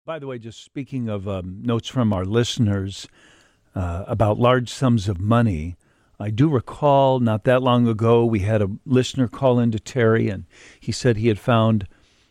By the way, just speaking of notes from our listeners about large sums of money, I do recall not that long ago we had a listener call into Terry, and he said he had found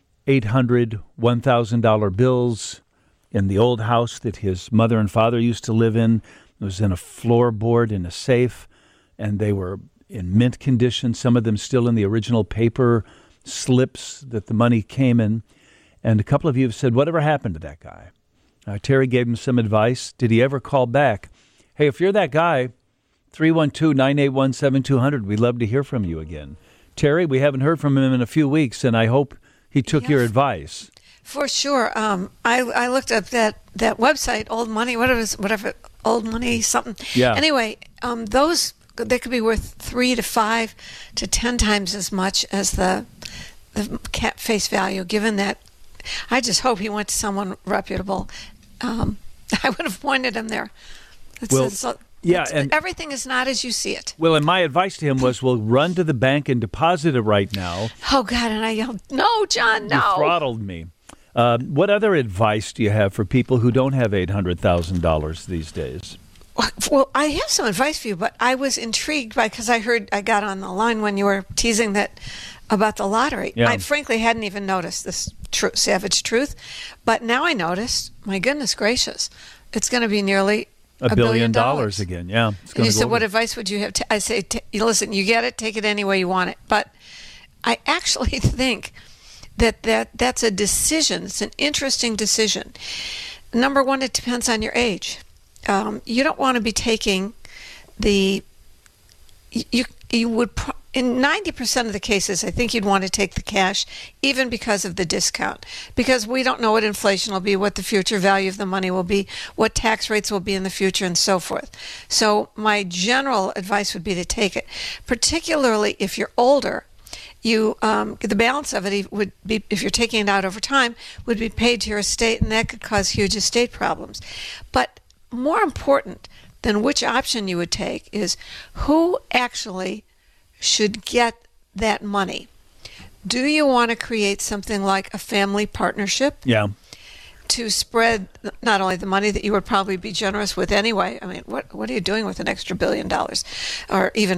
$1,000 bills in the old house that his mother and father used to live in. It was in a floorboard in a safe, and they were in mint condition, some of them still in the original paper slips that the money came in. And a couple of you have said, whatever happened to that guy? Terry gave him some advice. Did he ever call back? Hey, if you're that guy, 312-981-7200, we'd love to hear from you again. Terry, we haven't heard from him in a few weeks, and I hope he took your advice. For sure. I looked up that website, Old Money, whatever, Old Money something. Yeah. Anyway, those, they could be worth 3 to 5 to 10 times as much as the face value, given that. I just hope he went to someone reputable. I would have pointed him there. And everything is not as you see it. Well, and my advice to him was, well, run to the bank and deposit it right now. Oh, God, and I yelled, no, John, no. You throttled me. What other advice do you have for people who don't have $800,000 these days? Well, I have some advice for you, but I was intrigued because I got on the line when you were teasing that about the lottery. Yeah. I frankly hadn't even noticed this savage truth, but now I noticed, my goodness gracious, it's going to be nearly $1 billion again. Yeah. And you said, what advice would you have? I say, listen, you get it, take it any way you want it. But I actually think that's a decision. It's an interesting decision. Number one, it depends on your age. You don't want to be taking you would, in 90% of the cases, I think you'd want to take the cash, even because of the discount, because we don't know what inflation will be, what the future value of the money will be, what tax rates will be in the future, and so forth. So my general advice would be to take it, particularly if you're older. The balance of it would be, if you're taking it out over time, would be paid to your estate, and that could cause huge estate problems. But more important than which option you would take is who actually should get that money. Do you want to create something like a family partnership? Yeah. To spread not only the money that you would probably be generous with anyway. I mean, what are you doing with an extra $1 billion, or even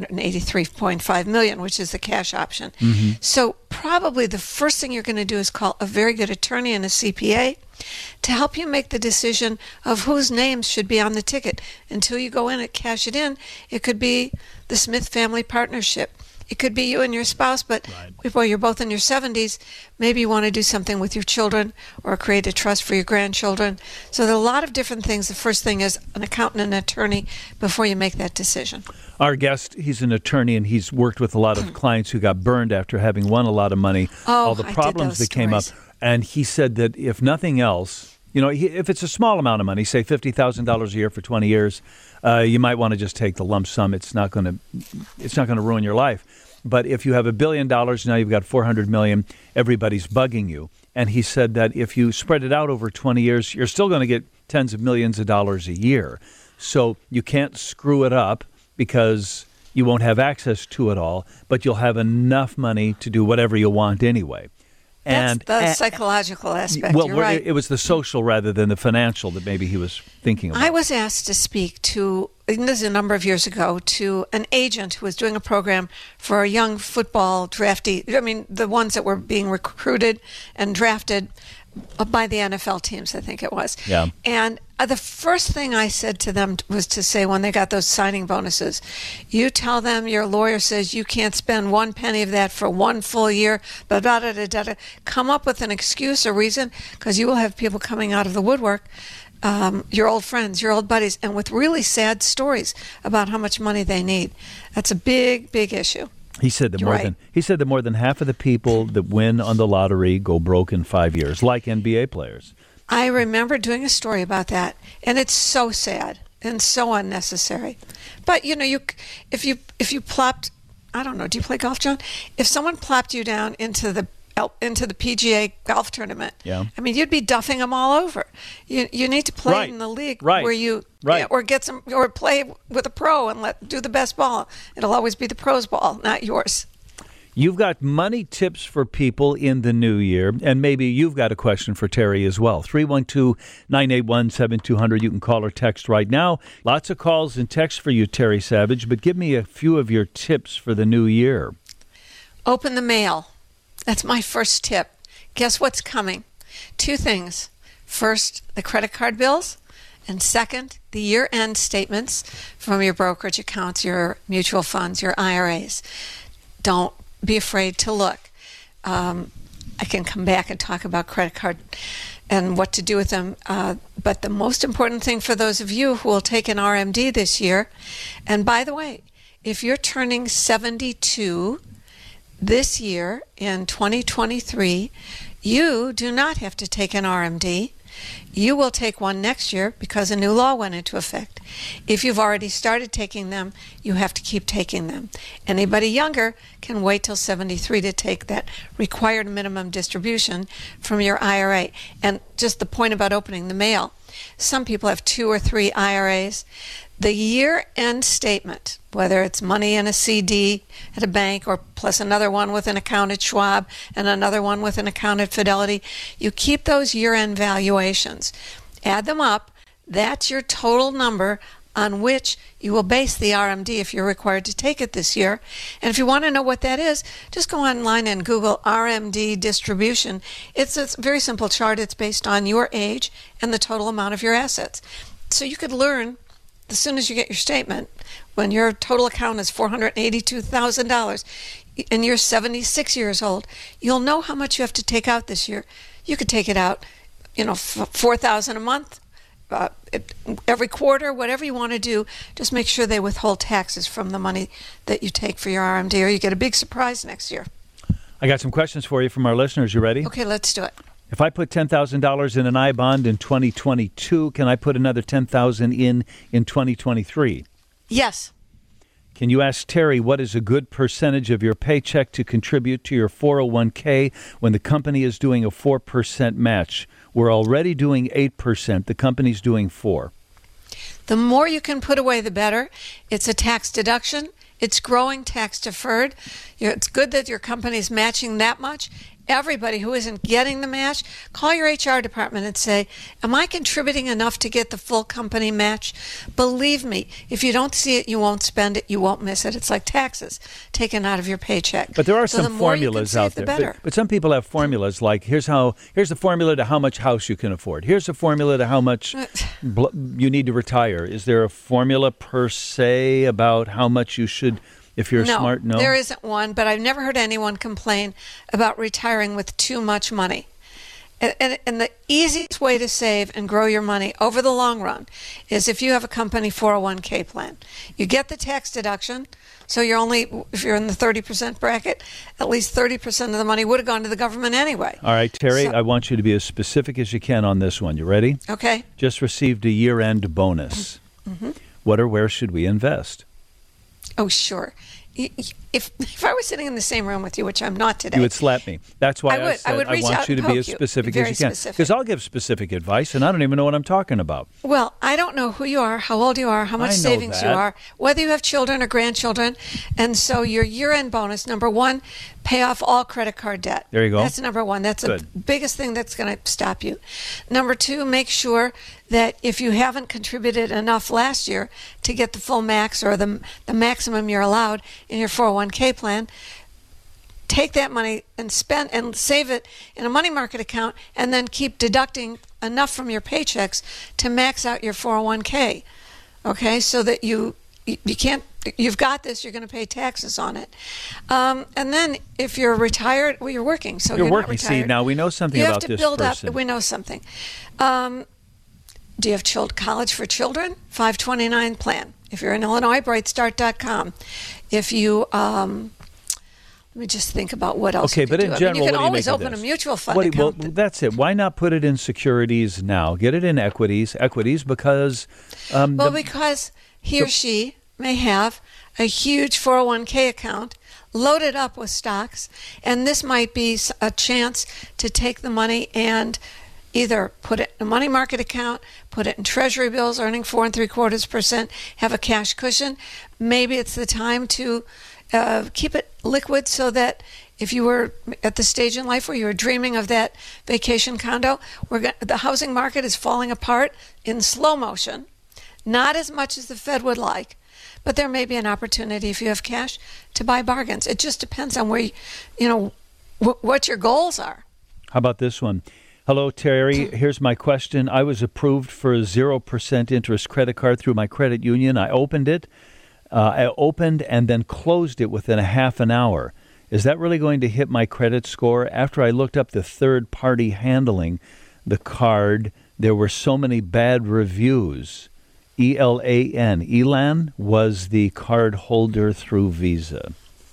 $483.5 million, which is the cash option? Mm-hmm. So probably the first thing you're going to do is call a very good attorney and a CPA to help you make the decision of whose names should be on the ticket. Until you go in and cash it in, it could be the Smith Family Partnership. It could be you and your spouse, but Well, you're both in your 70s. Maybe you want to do something with your children or create a trust for your grandchildren. So there are a lot of different things. The first thing is an accountant and an attorney before you make that decision. Our guest, he's an attorney, and he's worked with a lot of clients who got burned after having won a lot of money, all the problems that came up. And he said that if nothing else, if it's a small amount of money, say $50,000 a year for 20 years, you might want to just take the lump sum. It's not going to ruin your life. But if you have $1 billion, now you've got $400 million, everybody's bugging you. And he said that if you spread it out over 20 years, you're still going to get tens of millions of dollars a year. So you can't screw it up because you won't have access to it all, but you'll have enough money to do whatever you want anyway. That's the psychological aspect. Well, you're right. It was the social rather than the financial that maybe he was thinking about. I was asked to speak to, and this is a number of years ago, to an agent who was doing a program for a young football draftee. I mean, the ones that were being recruited and drafted by the NFL teams, I think it was. Yeah. And the first thing I said to them was to say, when they got those signing bonuses, you tell them your lawyer says you can't spend one penny of that for one full year, come up with an excuse or reason, because you will have people coming out of the woodwork, your old friends, your old buddies, and with really sad stories about how much money they need. That's a big, big issue. He said that more than half of the people that win on the lottery go broke in 5 years, like NBA players. I remember doing a story about that, and it's so sad and so unnecessary. But if you plopped, I don't know, do you play golf, John? If someone plopped you down into the PGA golf tournament, yeah, I mean, you'd be duffing them all over. You need to play in the league where you or get some, or play with a pro and do the best ball. It'll always be the pro's ball, not yours. You've got money tips for people in the new year, and maybe you've got a question for Terry as well. 312-981-7200. You can call or text right now. Lots of calls and texts for you, Terry Savage, but give me a few of your tips for the new year. Open the mail. That's my first tip. Guess what's coming? Two things. First, the credit card bills, and second, the year-end statements from your brokerage accounts, your mutual funds, your IRAs. Don't be afraid to look. I can come back and talk about credit card and what to do with them. But the most important thing for those of you who will take an RMD this year, and by the way, if you're turning 72 this year in 2023, you do not have to take an RMD. You will take one next year because a new law went into effect. If you've already started taking them, you have to keep taking them. Anybody younger can wait till 73 to take that required minimum distribution from your IRA. And just the point about opening the mail, some people have 2 or 3 IRAs. The year-end statement, whether it's money in a CD at a bank or plus another one with an account at Schwab and another one with an account at Fidelity, you keep those year-end valuations. Add them up. That's your total number on which you will base the RMD if you're required to take it this year. And if you want to know what that is, just go online and Google RMD distribution. It's a very simple chart. It's based on your age and the total amount of your assets. So you could learn as soon as you get your statement, when your total account is $482,000 and you're 76 years old, you'll know how much you have to take out this year. You could take it out, $4,000 a month, every quarter, whatever you want to do. Just make sure they withhold taxes from the money that you take for your RMD, or you get a big surprise next year. I got some questions for you from our listeners. You ready? Okay, let's do it. If I put $10,000 in an I-bond in 2022, can I put another $10,000 in 2023? Yes. Can you ask Terry what is a good percentage of your paycheck to contribute to your 401k when the company is doing a 4% match? We're already doing 8%. The company's doing 4%. The more you can put away, the better. It's a tax deduction. It's growing tax deferred. It's good that your company's matching that much. Everybody who isn't getting the match, call your HR department and say, am I contributing enough to get the full company match? Believe me, if you don't see it, you won't spend it, you won't miss it. It's like taxes taken out of your paycheck. But there are some formulas out there. But some people have formulas like, here's the formula to how much house you can afford. Here's the formula to how much you need to retire. Is there a formula per se about how much you should? If you're smart, no? There isn't one, but I've never heard anyone complain about retiring with too much money. And the easiest way to save and grow your money over the long run is if you have a company 401k plan. You get the tax deduction, so if you're in the 30% bracket, at least 30% of the money would have gone to the government anyway. All right, Terry, I want you to be as specific as you can on this one. You ready? Okay. Just received a year-end bonus. Mm-hmm. What or where should we invest? Oh, sure. If I was sitting in the same room with you, which I'm not today, you would slap me. That's why I want you to be as specific as you can. Because I'll give specific advice, and I don't even know what I'm talking about. Well, I don't know who you are, how old you are, how much savings you are, whether you have children or grandchildren. And so your year-end bonus, number one, pay off all credit card debt. There you go. That's number one. That's the biggest thing that's going to stop you. Number two, make sure that if you haven't contributed enough last year to get the full max or the maximum you're allowed in your 401k plan, take that money and spend and save it in a money market account, and then keep deducting enough from your paychecks to max out your 401k. Okay, so that you can't. You've got this. You're going to pay taxes on it, and then if you're retired, well, you're working. So you're working. Not retired. See, now we know something about this person. You have to build up. We know something. Do you have college for children? 529 plan. If you're in Illinois, brightstart.com. If you, let me just think about what else. Okay, but in general, you can always open a mutual fund account. Well, that's it. Why not put it in securities now? Get it in equities because. Because he or she may have a huge 401k account loaded up with stocks, and this might be a chance to take the money and either put it in a money market account, put it in treasury bills earning 4 3/4%, have a cash cushion. Maybe it's the time to keep it liquid so that if you were at the stage in life where you were dreaming of that vacation condo, the housing market is falling apart in slow motion, not as much as the Fed would like, but there may be an opportunity if you have cash to buy bargains. It just depends on where, what your goals are. How about this one? Hello, Terry. Here's my question. I was approved for a 0% interest credit card through my credit union. I opened it. I opened and then closed it within a half an hour. Is that really going to hit my credit score? After I looked up the third party handling the card, there were so many bad reviews. Elan was the card holder through Visa.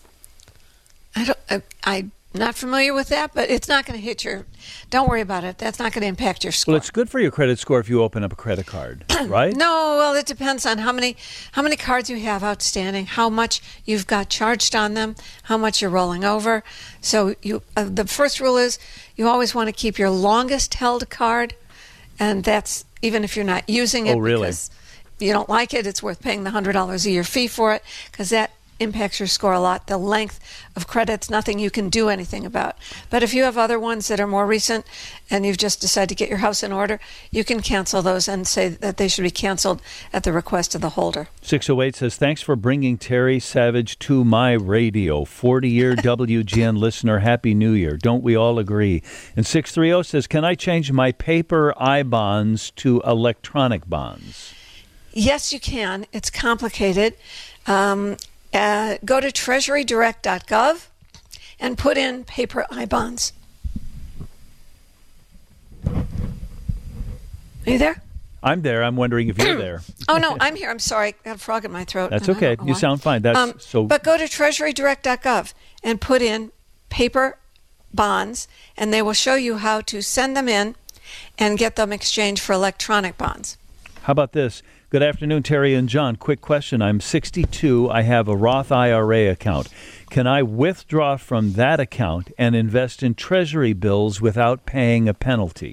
I'm not familiar with that, but it's not going to hit don't worry about it. That's not going to impact your score. Well, it's good for your credit score if you open up a credit card, right? No, well, it depends on how many cards you have outstanding, how much you've got charged on them, how much you're rolling over. So the first rule is you always want to keep your longest held card, and that's even if you're not using it. Oh, really? Because you don't like it, it's worth paying the $100 a year fee for it, because that impacts your score a lot. The length of credit's nothing you can do anything about. But if you have other ones that are more recent and you've just decided to get your house in order, you can cancel those and say that they should be canceled at the request of the holder. 608 says, thanks for bringing Terry Savage to my radio. 40-year WGN listener, Happy New Year. Don't we all agree? And 630 says, can I change my paper I-bonds to electronic bonds? Yes, you can. It's complicated. Go to treasurydirect.gov and put in paper I-bonds. Are you there? I'm there. I'm wondering if you're there. Oh, no, I'm here. I'm sorry. I got a frog in my throat. That's okay. You sound fine. But go to treasurydirect.gov and put in paper bonds, and they will show you how to send them in and get them exchanged for electronic bonds. How about this? Good afternoon, Terry and John. Quick question. I'm 62. I have a Roth IRA account. Can I withdraw from that account and invest in Treasury bills without paying a penalty?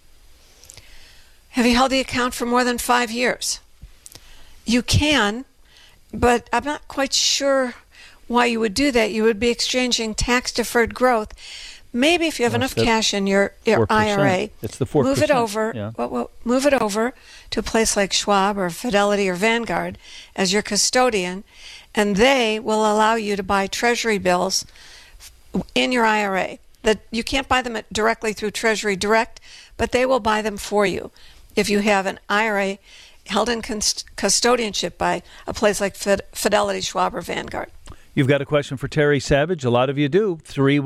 Have you held the account for more than 5 years? You can, but I'm not quite sure why you would do that. You would be exchanging tax-deferred growth. Maybe if you have enough cash in your IRA, it's the 4%. Move it over. Yeah. Move it over to a place like Schwab or Fidelity or Vanguard as your custodian, and they will allow you to buy Treasury bills in your IRA. That you can't buy them directly through Treasury Direct, but they will buy them for you if you have an IRA held in custodianship by a place like Fidelity, Schwab, or Vanguard. You've got a question for Terry Savage. A lot of you do.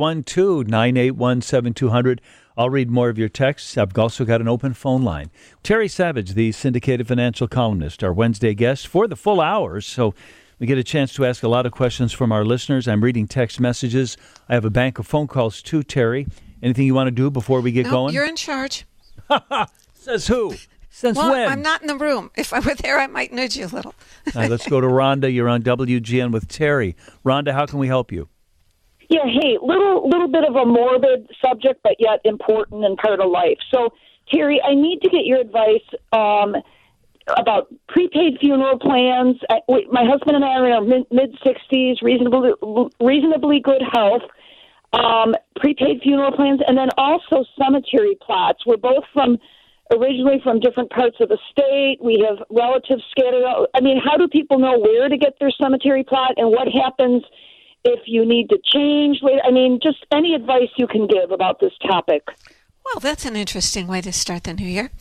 312-981-7200. I'll read more of your texts. I've also got an open phone line. Terry Savage, the syndicated financial columnist, our Wednesday guest for the full hour. So we get a chance to ask a lot of questions from our listeners. I'm reading text messages. I have a bank of phone calls too, Terry. Anything you want to do before we get going? You're in charge. Says who? Since when? I'm not in the room. If I were there, I might nudge you a little. Let's go to Rhonda. You're on WGN with Terry. Rhonda, how can we help you? Yeah, hey, little bit of a morbid subject, but yet important and part of life. So, Terry, I need to get your advice about prepaid funeral plans. My husband and I are in our mid-60s, reasonably good health, prepaid funeral plans, and then also cemetery plots. We're both originally from different parts of the state. We have relatives scattered out. I mean, how do people know where to get their cemetery plot, and what happens if you need to change later? I mean, just any advice you can give about this topic. Well, that's an interesting way to start the new year.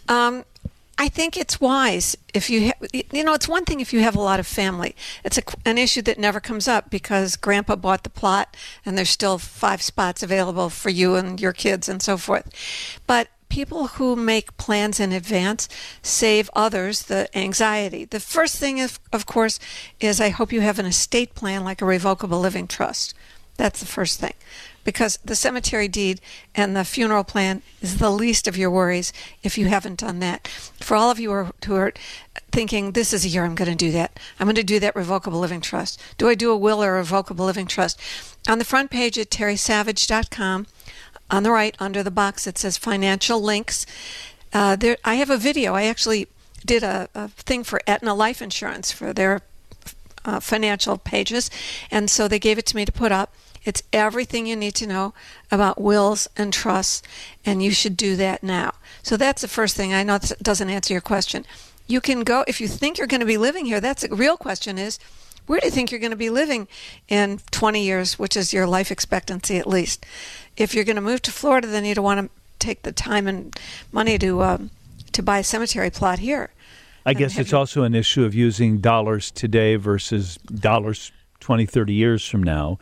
I think it's wise if it's one thing if you have a lot of family. It's an issue that never comes up because Grandpa bought the plot and there's still 5 spots available for you and your kids and so forth. But people who make plans in advance save others the anxiety. The first thing, of course, is I hope you have an estate plan like a revocable living trust. That's the first thing. Because the cemetery deed and the funeral plan is the least of your worries if you haven't done that. For all of you who are thinking, this is a year I'm going to do that. I'm going to do that revocable living trust. Do I do a will or a revocable living trust? On the front page at terrysavage.com, on the right, under the box, it says financial links. I have a video. I actually did a thing for Aetna Life Insurance for their financial pages, and so they gave it to me to put up. It's everything you need to know about wills and trusts, and you should do that now. So that's the first thing. I know it doesn't answer your question. You can go, if you think you're going to be living here, that's the real question is, where do you think you're going to be living in 20 years, which is your life expectancy at least? If you're going to move to Florida, then you don't want to take the time and money to buy a cemetery plot here. I guess it's also an issue of using dollars today versus dollars 20, 30 years from now.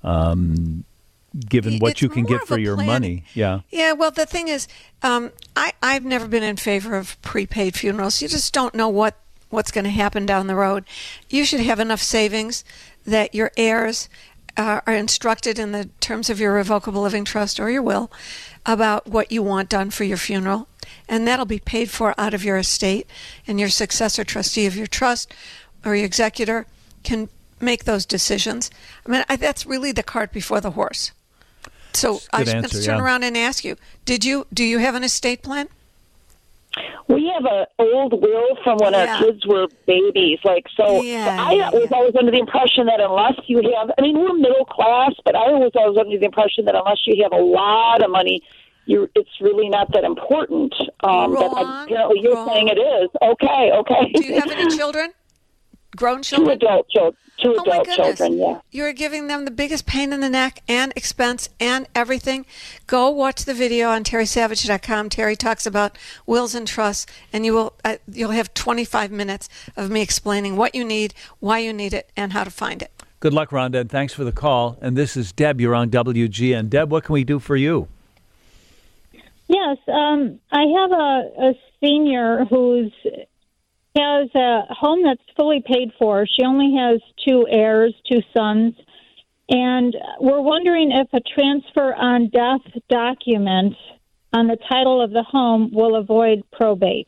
Given what you can get for your money. Yeah. Yeah, well, the thing is, I've never been in favor of prepaid funerals. You just don't know what's going to happen down the road. You should have enough savings that your heirs are instructed in the terms of your revocable living trust or your will about what you want done for your funeral. And that'll be paid for out of your estate, and your successor trustee of your trust or your executor can make those decisions. I mean, that's really the cart before the horse. So I was going to turn around and ask you, do you have an estate plan? We have an old will from when our kids were babies. I was always under the impression that unless you have, we're middle class, but I was always under the impression that unless you have a lot of money, it's really not that important. But apparently you're saying it is. Okay. Do you have any children? Grown children? Two adult children, yeah. You're giving them the biggest pain in the neck and expense and everything. Go watch the video on TerrySavage.com. Terry talks about wills and trusts, and you'll have 25 minutes of me explaining what you need, why you need it, and how to find it. Good luck, Rhonda, and thanks for the call. And this is Deb. You're on WGN. Deb, what can we do for you? Yes, I have a senior who has a home that's fully paid for. She only has 2 heirs, 2 sons, and we're wondering if a transfer on death document on the title of the home will avoid probate.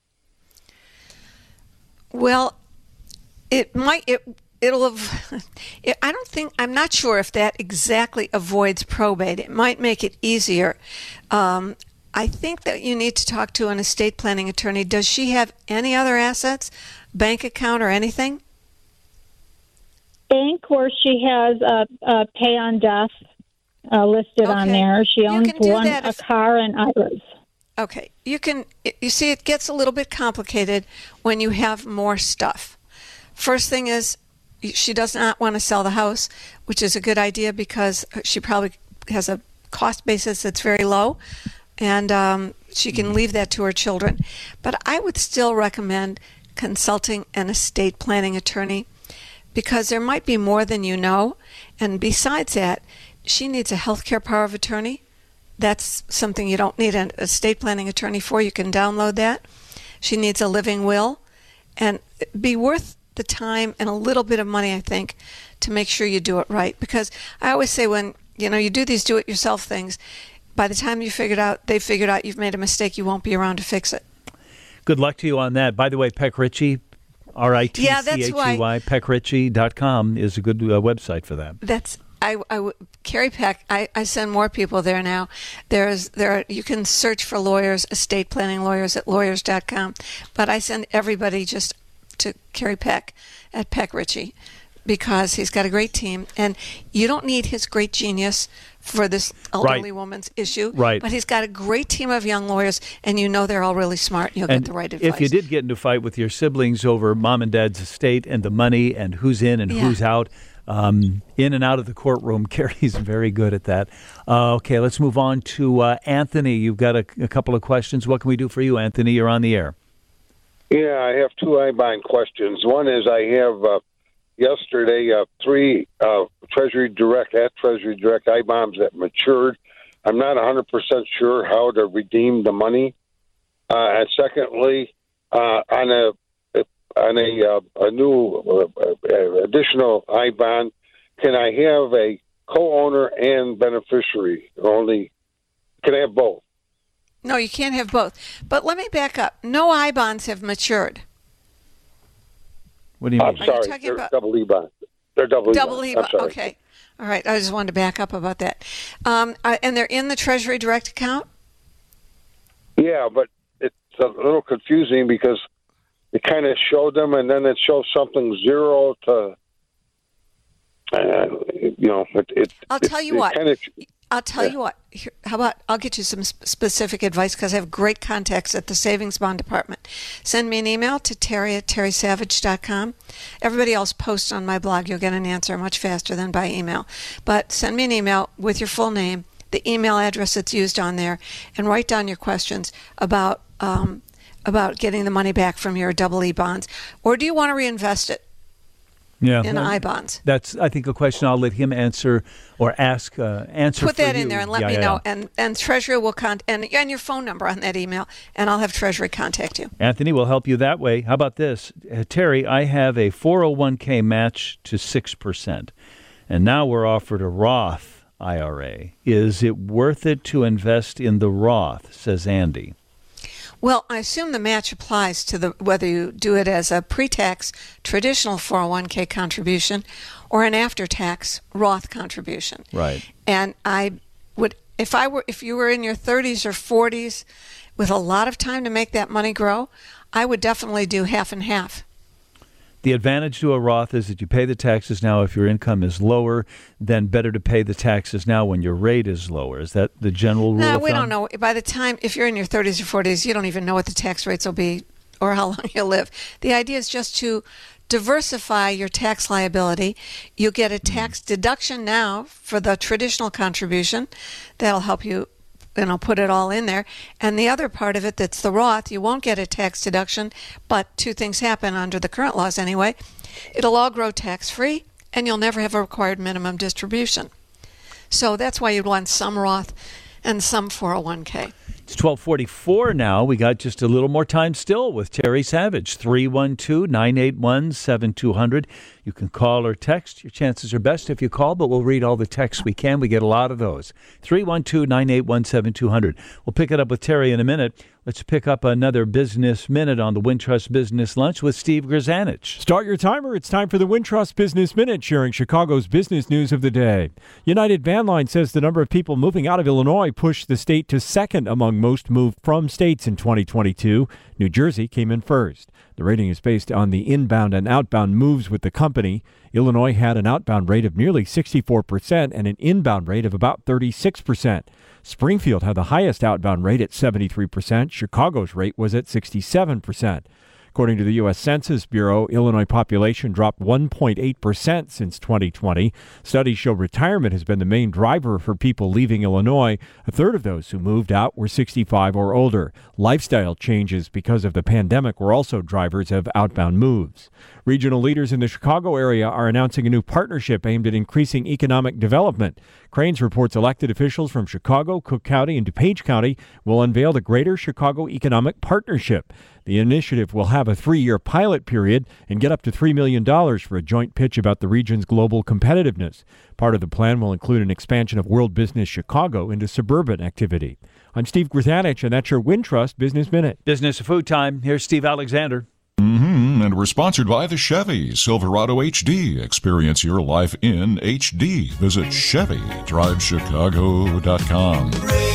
Well, it might. It'll have. I'm not sure if that exactly avoids probate. It might make it easier. I think that you need to talk to an estate planning attorney. Does she have any other assets, bank account or anything? Bank, where she has a pay on death listed on there. She owns a car and IRAs. Okay. You see, it gets a little bit complicated when you have more stuff. First thing is, she does not want to sell the house, which is a good idea because she probably has a cost basis that's very low. And she can leave that to her children. But I would still recommend consulting an estate planning attorney because there might be more than you know. And besides that, she needs a healthcare power of attorney. That's something you don't need an estate planning attorney for. You can download that. She needs a living will. And it'd be worth the time and a little bit of money, I think, to make sure you do it right. Because I always say when you do these do-it-yourself things, by the time they figured out you've made a mistake, you won't be around to fix it. Good luck to you on that. By the way, Peck Ritchie, RITCHEY, PeckRitchie.com is a good website for that. Carrie Peck, I send more people there now. You can search for lawyers, estate planning lawyers at lawyers.com, but I send everybody just to Carrie Peck at Peck Ritchie because he's got a great team, and you don't need his great genius for this elderly woman's issue. Right. But he's got a great team of young lawyers, and they're all really smart, and you'll get the right advice. If you did get into a fight with your siblings over mom and dad's estate and the money and who's in and who's out, in and out of the courtroom, Carrie's very good at that. Okay, let's move on to Anthony. You've got a couple of questions. What can we do for you, Anthony? You're on the air. Yeah, I have 2 IBON questions. One is I have... yesterday, 3 Treasury Direct IBONs that matured. I'm not 100% sure how to redeem the money. And secondly, on a new additional IBON, can I have a co-owner and beneficiary? Can I have both? No, you can't have both. But let me back up. No IBONs have matured. What do you mean? I'm sorry, they're double E-bond. They're double E-bond. Okay. All right. I just wanted to back up about that. And they're in the Treasury Direct account? Yeah, but it's a little confusing because it kind of showed them, and then it shows something 0 to, I'll tell you what. Here, how about I'll get you some specific advice because I have great contacts at the Savings Bond Department. Send me an email to terry@terrysavage.com. Everybody else posts on my blog. You'll get an answer much faster than by email. But send me an email with your full name, the email address that's used on there, and write down your questions about getting the money back from your EE bonds. Or do you want to reinvest it? Yeah, in I-bonds. That's, I think, a question I'll let him answer or ask. Answer. Put that for in there and let me know. And Treasury will and your phone number on that email, and I'll have Treasury contact you. Anthony will help you that way. How about this, Terry? I have a 401k match to 6%, and now we're offered a Roth IRA. Is it worth it to invest in the Roth? Says Andy. Well, I assume the match applies to whether you do it as a pre-tax traditional 401k contribution or an after-tax Roth contribution. Right. And I would, if you were in your 30s or 40s with a lot of time to make that money grow, I would definitely do half and half. The advantage to a Roth is that you pay the taxes now if your income is lower, then better to pay the taxes now when your rate is lower. Is that the general rule of thumb? No, we don't know. By the time, if you're in your 30s or 40s, you don't even know what the tax rates will be or how long you'll live. The idea is just to diversify your tax liability. You get a tax deduction now for the traditional contribution. That'll help you put it all in there. And the other part of it, that's the Roth, you won't get a tax deduction, but two things happen under the current laws anyway. It'll all grow tax-free, and you'll never have a required minimum distribution. So that's why you'd want some Roth and some 401k. It's 12:44 now. We got just a little more time still with Terry Savage. 312-981-7200. You can call or text. Your chances are best if you call, but we'll read all the texts we can. We get a lot of those. 312-981-7200. We'll pick it up with Terry in a minute. Let's pick up another Business Minute on the Wintrust Business Lunch with Steve Grzanich. Start your timer. It's time for the Wintrust Business Minute, sharing Chicago's business news of the day. United Van Line says the number of people moving out of Illinois pushed the state to second among most moved from states in 2022. New Jersey came in first. The rating is based on the inbound and outbound moves with the company. Illinois had an outbound rate of nearly 64% and an inbound rate of about 36%. Springfield had the highest outbound rate at 73%. Chicago's rate was at 67%. According to the U.S. Census Bureau, Illinois population dropped 1.8% since 2020. Studies show retirement has been the main driver for people leaving Illinois. A third of those who moved out were 65 or older. Lifestyle changes because of the pandemic were also drivers of outbound moves. Regional leaders in the Chicago area are announcing a new partnership aimed at increasing economic development. Crain's reports elected officials from Chicago, Cook County, and DuPage County will unveil the Greater Chicago Economic Partnership. The initiative will have a 3-year pilot period and get up to $3 million for a joint pitch about the region's global competitiveness. Part of the plan will include an expansion of World Business Chicago into suburban activity. I'm Steve Grzanich, and that's your Wintrust Business Minute. Business of Food Time. Here's Steve Alexander. And we're sponsored by the Chevy Silverado HD. Experience your life in HD. Visit ChevyDriveChicago.com.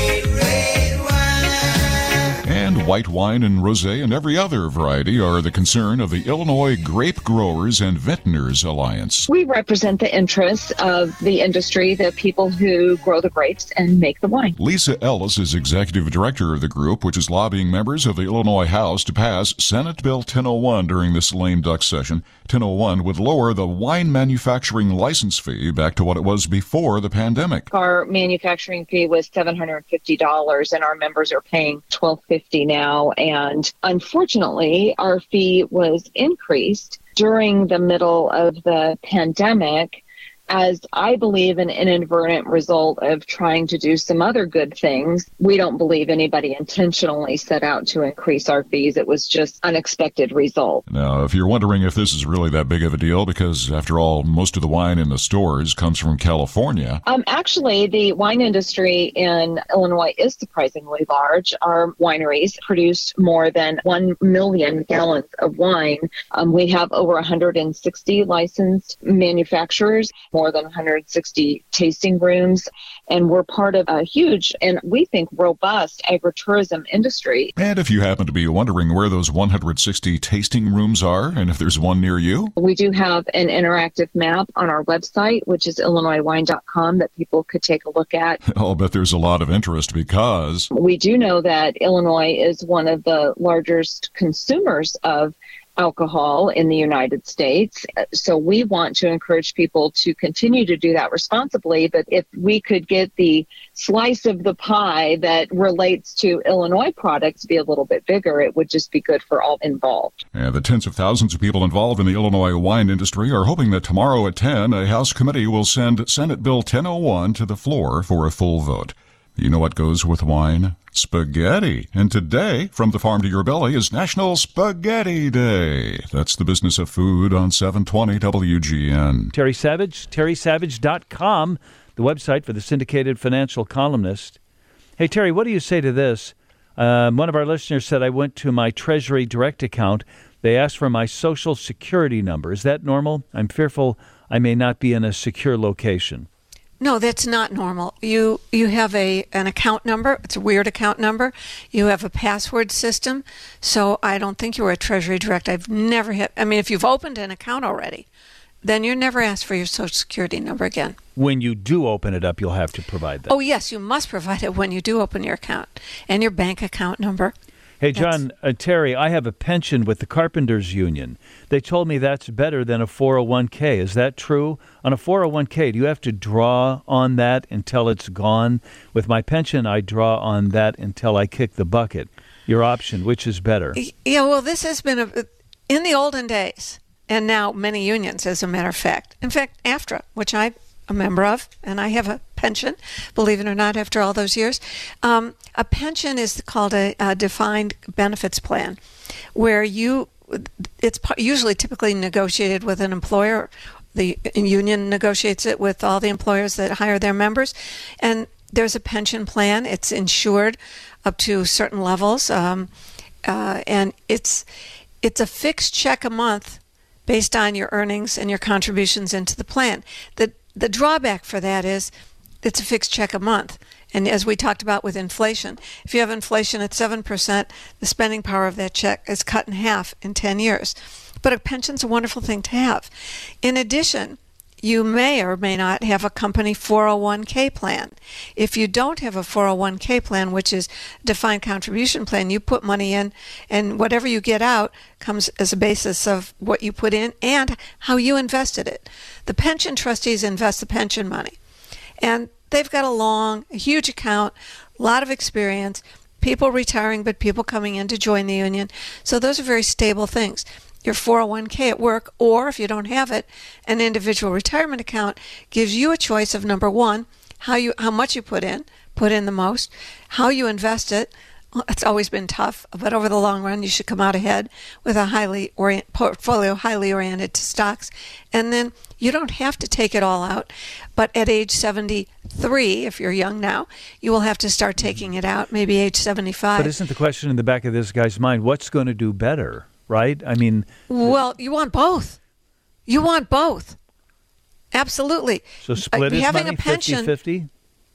And white wine and rosé and every other variety are the concern of the Illinois Grape Growers and Vintners Alliance. We represent the interests of the industry, the people who grow the grapes and make the wine. Lisa Ellis is executive director of the group, which is lobbying members of the Illinois House to pass Senate Bill 1001 during this lame duck session. 1001 would lower the wine manufacturing license fee back to what it was before the pandemic. Our manufacturing fee was $750, and our members are paying $1,250 now. And unfortunately, our fee was increased during the middle of the pandemic, as I believe an inadvertent result of trying to do some other good things. We don't believe anybody intentionally set out to increase our fees. It was just unexpected result. Now, if you're wondering if this is really that big of a deal, because after all, most of the wine in the stores comes from California. Actually, the wine industry in Illinois is surprisingly large. Our wineries produce more than 1 million gallons of wine. We have over 160 licensed manufacturers. more than 160 tasting rooms, and we're part of a huge and we think robust agritourism industry. And if you happen to be wondering where those 160 tasting rooms are and if there's one near you, we do have an interactive map on our website, which is illinoiswine.com, that people could take a look at. I'll bet there's a lot of interest because we do know that Illinois is one of the largest consumers of alcohol in the United States. So we want to encourage people to continue to do that responsibly. But if we could get the slice of the pie that relates to Illinois products be a little bit bigger, it would just be good for all involved. And the tens of thousands of people involved in the Illinois wine industry are hoping that tomorrow at 10, a House committee will send Senate Bill 1001 to the floor for a full vote. You know what goes with wine? Spaghetti. And today, from the farm to your belly, is National Spaghetti Day. That's the business of food on 720 WGN. Terry Savage, terrysavage.com, the website for the syndicated financial columnist. Hey, Terry, what do you say to this? One of our listeners said, I went to my Treasury Direct account. They asked for my Social Security number. Is that normal? I'm fearful I may not be in a secure location. No, that's not normal. You have an account number. It's a weird account number. You have a password system. So I don't think you were a Treasury Direct. I've never had. I mean, if you've opened an account already, then you're never asked for your Social Security number again. When you do open it up, you'll have to provide that. Oh, yes, you must provide it when you do open your account and your bank account number. Hey, John, Terry, I have a pension with the Carpenters Union. They told me that's better than a 401k. Is that true? On a 401k, do you have to draw on that until it's gone? With my pension, I draw on that until I kick the bucket. Your option, which is better? Yeah, well, this has been in the olden days, and now many unions, as a matter of fact. In fact, AFTRA, which I'm a member of, and I have a pension, believe it or not, after all those years. A pension is called a defined benefits plan, where it's usually typically negotiated with an employer. The union negotiates it with all the employers that hire their members, and there's a pension plan. It's insured up to certain levels, and it's a fixed check a month based on your earnings and your contributions into the plan. The drawback for that is it's a fixed check a month. And as we talked about with inflation, if you have inflation at 7%, the spending power of that check is cut in half in 10 years. But a pension's a wonderful thing to have. In addition, you may or may not have a company 401k plan. If you don't have a 401k plan, which is defined contribution plan, you put money in, and whatever you get out comes as a basis of what you put in and how you invested it. The pension trustees invest the pension money, and they've got a huge account, a lot of experience, people retiring, but people coming in to join the union. So those are very stable things. Your 401k at work, or if you don't have it, an individual retirement account gives you a choice of, number one, how much you put in the most, how you invest it. It's always been tough, but over the long run, you should come out ahead with a portfolio highly oriented to stocks. And then you don't have to take it all out, but at age 73, if you're young now, you will have to start taking it out, maybe age 75. But isn't the question in the back of this guy's mind, what's going to do better? Right? I mean... Well, you want both. You want both. Absolutely. So split his having money, a pension, 50-50?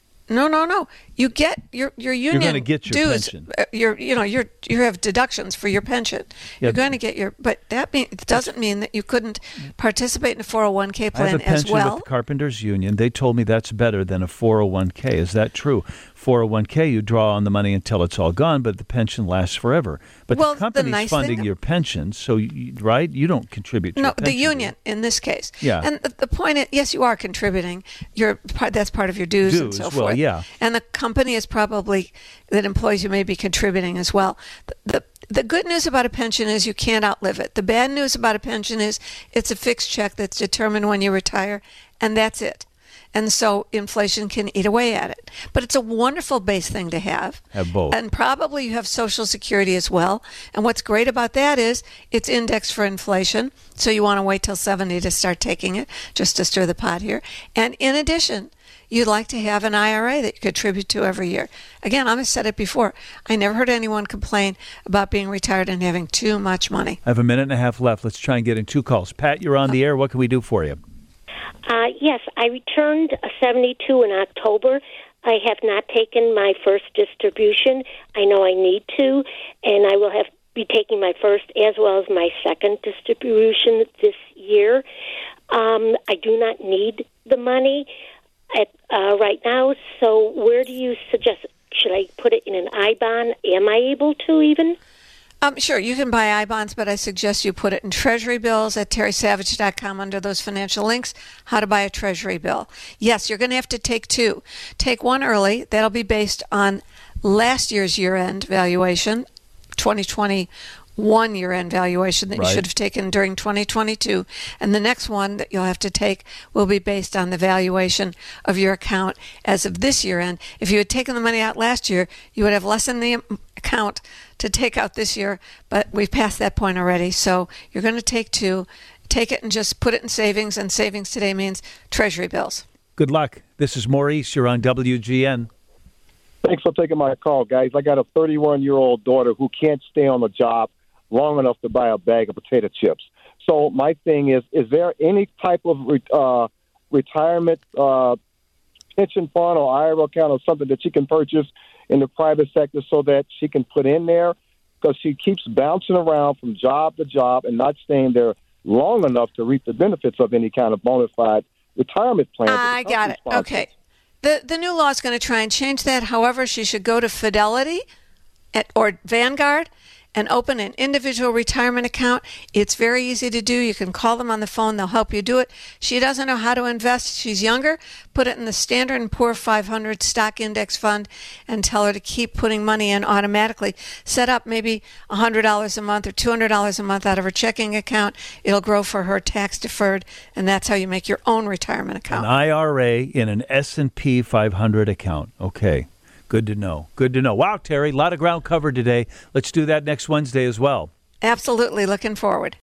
No. You get your union You're going to get your dues. pension. You have deductions for your pension. Yeah. You're going to get your, but it doesn't mean that you couldn't participate in a 401k plan I have a pension as well. with the Carpenters Union. They told me that's better than a 401k. Is that true? 401k, you draw on the money until it's all gone, but the pension lasts forever. But the company's funding your pension, so right? You don't contribute to your pension. No, the union in this case. Yeah. And the point is, yes, you are contributing. That's part of your dues and so forth. Well, yeah. And the company is probably that employs you may be contributing as well. The good news about a pension is you can't outlive it. The bad news about a pension is it's a fixed check that's determined when you retire, and that's it. And so inflation can eat away at it. But it's a wonderful base thing to have. Have both. And probably you have Social Security as well. And what's great about that is it's indexed for inflation. So you want to wait till 70 to start taking it, just to stir the pot here. And in addition, you'd like to have an IRA that you contribute to every year. Again, I've said it before. I never heard anyone complain about being retired and having too much money. I have a minute and a half left. Let's try and get in two calls. Pat, you're on the air. What can we do for you? Yes, I returned a 72 in October. I have not taken my first distribution. I know I need to, and I will be taking my first as well as my second distribution this year. I do not need the money right now, so where do you suggest? Should I put it in an I-bond? Am I able to even? Sure, you can buy I-bonds, but I suggest you put it in Treasury bills at terrysavage.com under those financial links, how to buy a Treasury bill. Yes, you're going to have to take two. Take one early. That'll be based on last year's year-end valuation, 2021 year-end valuation that you should have taken during 2022. And the next one that you'll have to take will be based on the valuation of your account as of this year-end. If you had taken the money out last year, you would have less in the account to take out this year, but we've passed that point already. So you're going to take two. Take it and just put it in savings, and savings today means Treasury bills. Good luck. This is Maurice. You're on WGN. Thanks for taking my call, guys. I got a 31-year-old daughter who can't stay on the job long enough to buy a bag of potato chips. So my thing is there any type of retirement pension fund or IRA account or something that she can purchase in the private sector so that she can put in there? Because she keeps bouncing around from job to job and not staying there long enough to reap the benefits of any kind of bona fide retirement plan. I got it. Okay. The new law is going to try and change that. However, she should go to Fidelity or Vanguard and open an individual retirement account. It's very easy to do. You can call them on the phone. They'll help you do it. She doesn't know how to invest. She's younger. Put it in the Standard & Poor 500 stock index fund and tell her to keep putting money in automatically. Set up maybe $100 a month or $200 a month out of her checking account. It'll grow for her tax deferred, and that's how you make your own retirement account. An IRA in an S&P 500 account. Okay. Good to know. Good to know. Wow, Terry, a lot of ground covered today. Let's do that next Wednesday as well. Absolutely. Looking forward.